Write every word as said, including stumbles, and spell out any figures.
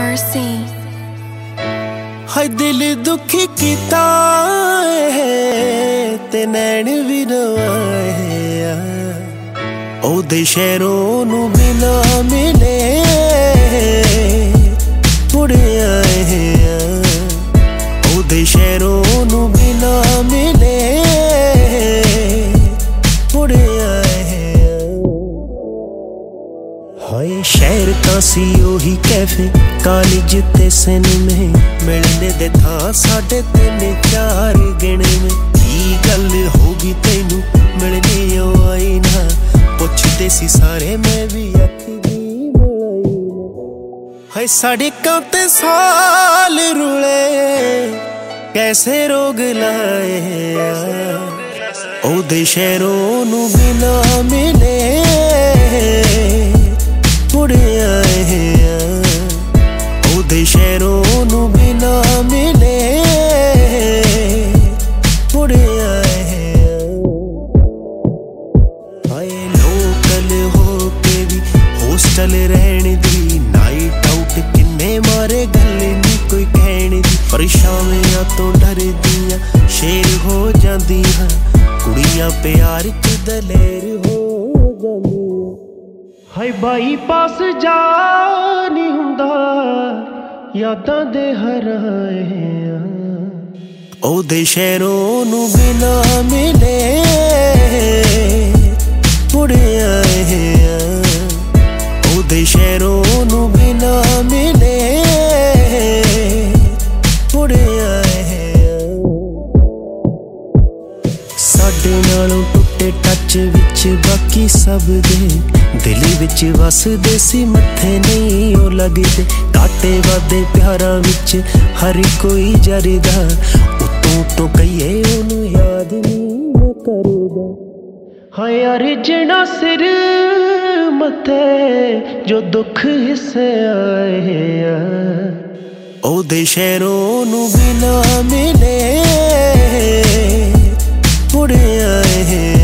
Mercy हाय दिल दुखी कीता है ते नैन भी नवाए ओदे शहरों नू बिना मिले मुड़े आए हैं ओदे शहरों नू बिना मिले मुड़े आए हैं। हाय शहर का सी ओही कैफे कॉलेज ते सिनेमे मिलने दे था साढ़े तीन चार गिने में की गल होगी तेनू मिलने आई ना पुछदे सी सारे मैं भी आखी दी मलाई ना। हाय सड़कों ते साल रुले कैसे रोग लाए ओदे शहरों नू बिना मिले मुड़े आए हैं ओदे शहरों नू बिना मिले मुड़े आए हैं। हाय लोकल हो के भी होस्टल रहने दी नाइट आउट किन्ने मारे गल नी कोई कहने दी पर शामियां तो डर दियां शेर हो जांदियां कुड़ियां प्यार च दलेर हो जांदियां। हाय बाईपास जा नहीं हुंदा यादां दे हराए ओदे शहरों नू बिना मिले मुड़े आए हैं ओदे शहरों नू बिना मिले मुड़े आए हैं। साडे नालों टुटे टच विच बाकी सब दे दिल विच वसदे सी मत्थे नहीं ओ लगदे काटे वादे प्यारां विच हर कोई जरदा उतों तो कहिए ओनू याद नहीं करदा। हाय अर्जना सिर मत्थे जो दुख हिस्से आए ओदे शहरों नू बिना मिले मुड़े आए हैं